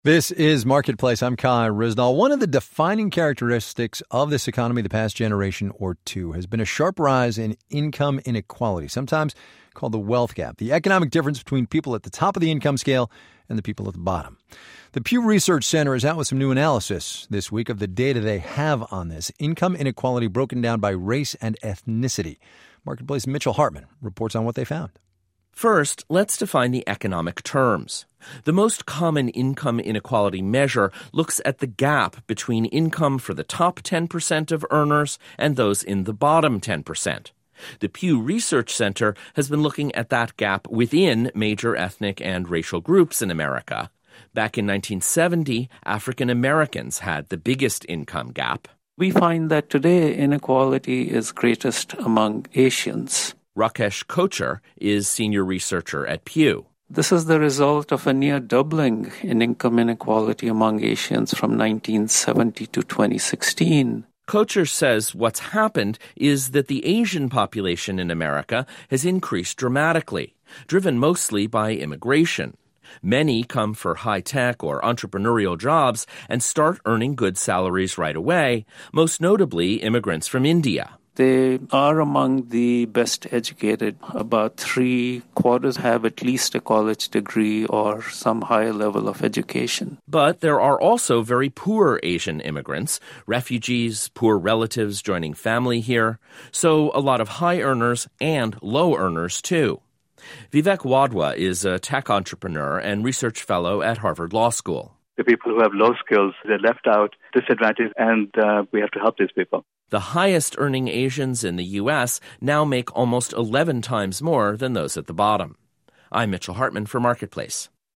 This is Marketplace. I'm Kai Risnall. One of the defining characteristics of this economy the past generation or two has been a sharp rise in income inequality, sometimes called the wealth gap, the economic difference between people at the top of the income scale and the people at the bottom. The Pew Research Center is out with some new analysis this week of the data they have on this. Income inequality broken down by race and ethnicity. Marketplace Mitchell Hartman reports on what they found. First, let's define the economic terms. The most common income inequality measure looks at the gap between income for the top 10% of earners and those in the bottom 10%. The Pew Research Center has been looking at that gap within major ethnic and racial groups in America. Back in 1970, African Americans had the biggest income gap. We find that today inequality is greatest among Asians. Rakesh Kochhar is senior researcher at Pew. This is the result of a near doubling in income inequality among Asians from 1970 to 2016. Kochhar says what's happened is that the Asian population in America has increased dramatically, driven mostly by immigration. Many come for high-tech or entrepreneurial jobs and start earning good salaries right away, most notably immigrants from India. They are among the best educated. About 3/4 have at least a college degree or some higher level of education. But there are also very poor Asian immigrants, refugees, poor relatives joining family here. So a lot of high earners and low earners too. Vivek Wadhwa is a tech entrepreneur and research fellow at Harvard Law School. The people who have low skills, they're left out, disadvantaged, and we have to help these people. The highest earning Asians in the U.S. now make almost 11 times more than those at the bottom. I'm Mitchell Hartman for Marketplace.